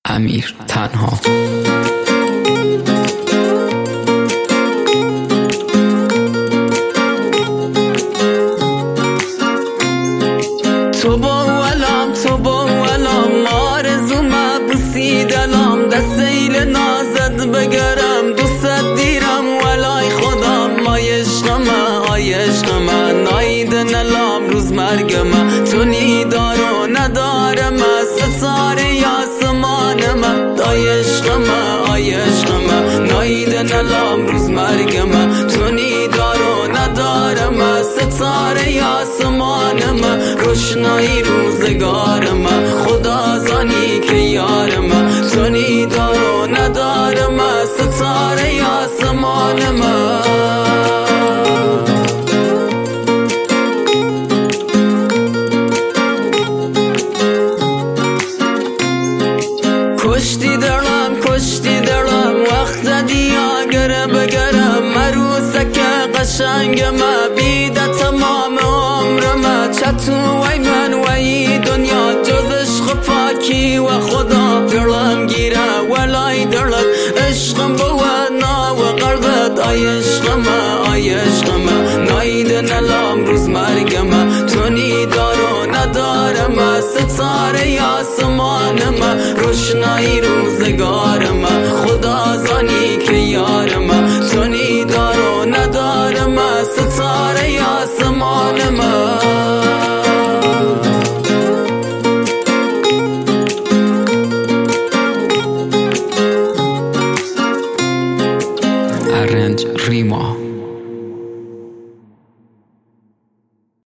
امیر تنها. تو با ولام آرزو مبوسی دلم دست ایل نازد بگرم دوست دیرم ولای خودم آی عشقم ناید نلام روز مرگم تو نیدارو ندارم ستاره آسمانم آی عشقم ناید نلام روز مرگم تو نیدارو ندارم ستاره آسمانم روشنایی روزگارم خدا زانی که یارم تو نیدارو ندارم ستاره آسمانم کشتی دلم وقت دیاگر بگرم مروسک قشنگم بیده تمام عمرم چطو وی من وی دنیا جز عشق پاکی و خدا دلم گیره ولای دلت عشقم بود نا و قلبت آی عشقم ناید نلام روز مرگم تو نیدارو ندارم ستاره آسمانم روشنایی روزگارم